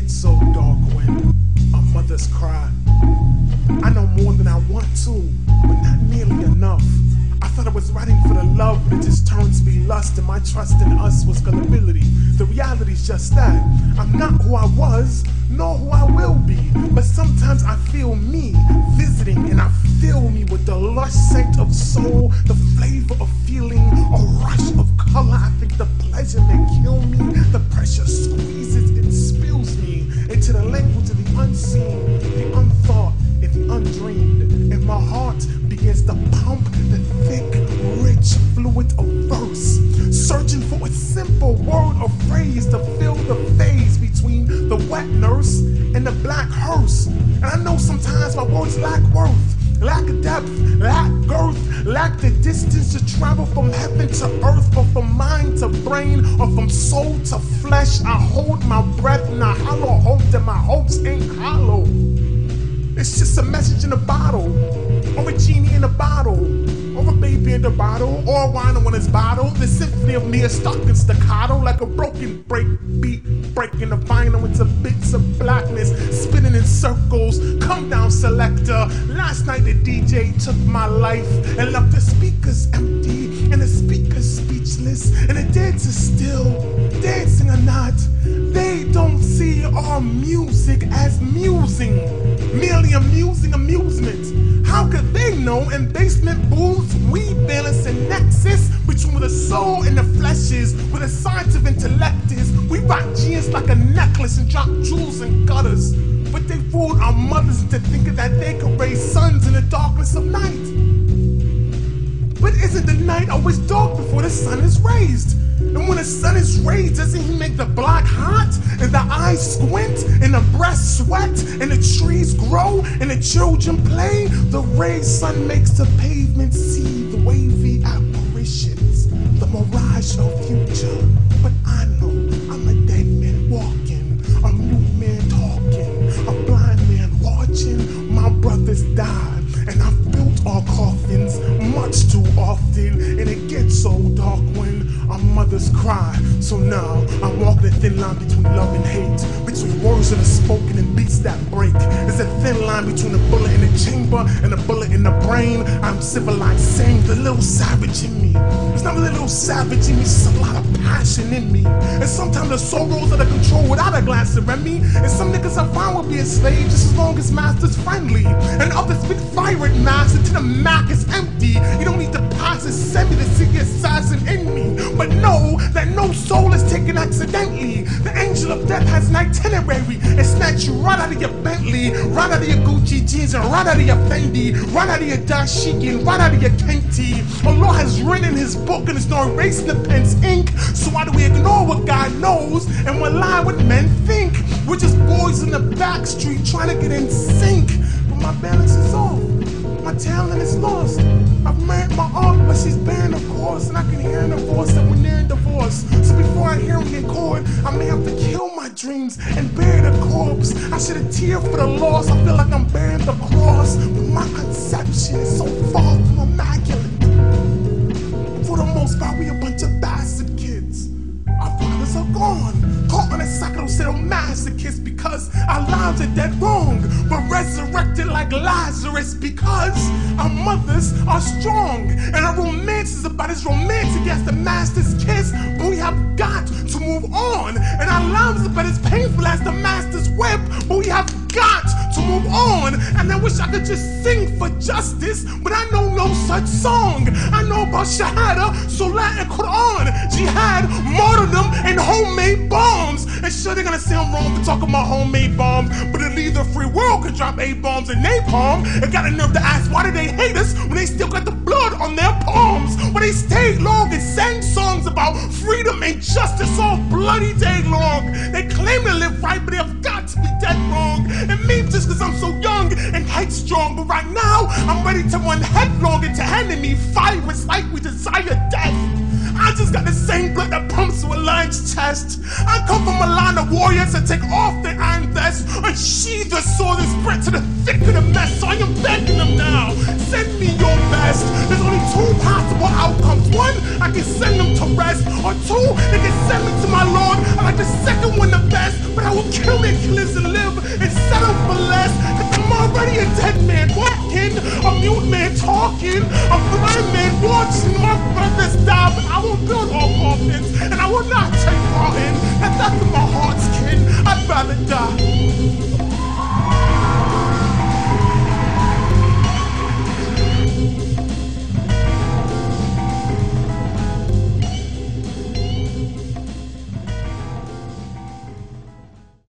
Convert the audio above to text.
gets so dark when a mother's cry. I know more than I want to, but not nearly enough. I thought I was writing for the love, but it just turned to be lust, and my trust in us was gullibility. The reality's just that I'm not who I was, nor who I will be. But sometimes I feel me visiting, and I fill me with the lush scent of soul, the flavor of feeling, a rush of color. I think the pleasure may kill me. The pressure squeezes and spills me into the language of the unseen, the unthought, and the undreamed. And my heart begins to pump the thick, rich fluid of verse, searching for a simple word or phrase to fill the phase between the wet nurse and the black hearse. And I know sometimes my words lack worth, lack depth, lack girth, lack the distance to travel from heaven to earth, or from mind to brain, or from soul to flesh. I hold my breath and I hollow hope that my hopes ain't hollow. It's just a message in a bottle, or a genie in a bottle, or a baby in the bottle, or a wino in his bottle. The symphony of me is stuck in staccato, like a broken break beat, breaking the vinyl into bits of blackness, spinning in circles. Come down, selector. Last night the DJ took my life and left the speakers empty and the speakers speechless, and the dead are still dancing or not. They don't see our music as musing, merely amusing amusement. How could they know in basement booths we balance a nexus between the soul and the flesh is, where the science of intellect is? We rock jeans like a necklace and drop jewels in gutters, but they fooled our mothers into thinking that they could raise sons in the darkness of night. But isn't the night always dark before the sun is raised? And when the sun is raised, doesn't he make the block hot? And the eyes squint, and the breasts sweat, and the trees grow, and the children play? The raised sun makes the pavement see the wavy apparitions, the mirage of future. But I know I'm a dead man walking, a mute man talking, a blind man watching. My brothers died, and I've built our coffins much too often, and it gets so dark when our mothers cry. So now I'm walking a thin line between love and hate, between words that are spoken and beats that break. There's a thin line between a bullet in the chamber and a bullet in the brain. I'm civilized, same, the little savage in me. There's not a little savage in me, it's just a lot of passion in me. And sometimes the soul rolls out of control without a glass of Remy. And some niggas are fine with being slaves just as long as master's friendly. And others speak fire at master till the Mac is empty. You don't need to pass a semi to see the assassin in me. But know that no soul is taken accidentally. The angel of death has an itinerary and snatch you right out of your Bentley, right out of your Gucci jeans, and right out of your Fendi, right out of your dashiki, and right out of your Kenti. Allah has written his book and there's no erasing the pen's ink. So why do we ignore what God knows and rely what men think? We're just boys in the back street trying to get in sync. But my balance is off, my talent is lost. I've married my aunt, but she's barren, of course, and I can hear in her voice that we're nearing divorce. So before I hear him in court, I may have to kill my dreams and bury the corpse. I shed a tear for the loss. I feel like I'm bearing the cross, but my conception is so far from immaculate. For the most part, we a bunch of bastard kids. Our fathers are gone, caught on a sadomasochist because our lives are dead wrong, but resurrected like Lazarus because our mothers are strong. And our romance is about as romantic as the master's kiss, but we have got to move on. And our lives is about as painful as the master's whip, but we have got to move on. And I wish I could just sing for justice, but I know no such song. I know about Shahada, Salat, and Quran, Jihad, martyrdom, and homemade bombs. And sure, they're gonna say I'm wrong for talking about homemade bombs, but at least the free world could drop A-bombs and napalm. And got a nerve to ask why do they hate us when they still got the blood on their palms? When they stayed long and sang songs about freedom and justice all bloody day long. They claim to live right, but they have got to be dead wrong. And me just cause I'm so young and headstrong, but right now I'm ready to run headlong into enemy fire. It's like we desire death. I just got the same blood that pumps through a lion's chest. I come from a line of warriors that take off their iron vest, unsheathe the sword and sprint to the thick of the mess. So I am begging them now, send me your best. There's only two possible outcomes. One, I can send them to rest. Or two, they can send me to my Lord. I like the second one the best, but I will kill their killers and live and settle for less. Cause I'm already a dead man walking, a mute man talking, a blind man watching my brothers die. But I won't build all coffins, and I will not take part in the death of my heart's kin. I'd rather die